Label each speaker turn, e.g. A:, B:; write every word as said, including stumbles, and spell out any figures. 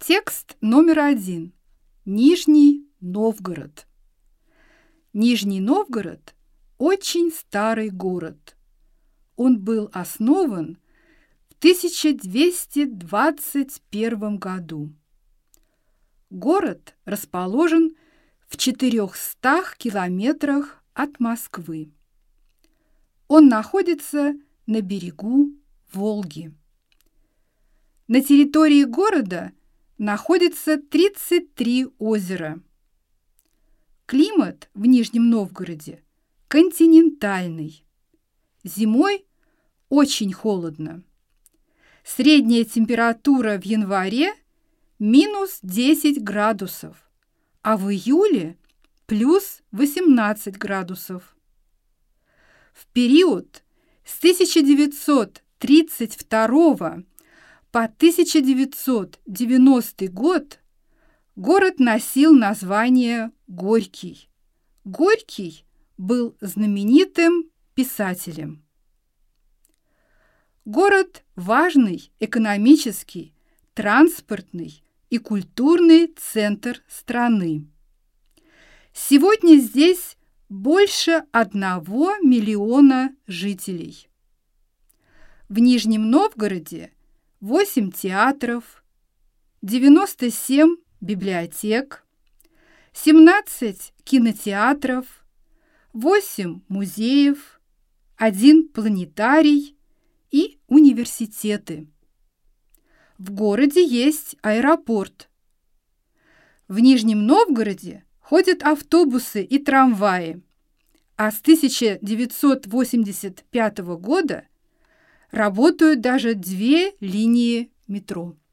A: Текст номер один. Нижний Новгород. Нижний Новгород – очень старый город. Он был основан в тысяча двести двадцать первом году. Город расположен в четырехстах километрах от Москвы. Он находится на берегу Волги. На территории города находится тридцать три озера. Климат в Нижнем Новгороде континентальный. Зимой очень холодно. Средняя температура в январе минус десять градусов, а в июле плюс восемнадцать градусов. В период с тысяча девятьсот тридцать второго по тысяча девятьсот девяностый год город носил название Горький. Горький был знаменитым писателем. Город – важный экономический, транспортный и культурный центр страны. Сегодня здесь больше одного миллиона жителей. В Нижнем Новгороде восемь театров, девяносто семь библиотек, семнадцать кинотеатров, восемь музеев, один планетарий и университеты. В городе есть аэропорт. В Нижнем Новгороде ходят автобусы и трамваи, а с тысяча девятьсот восемьдесят пятого года работают даже две линии метро.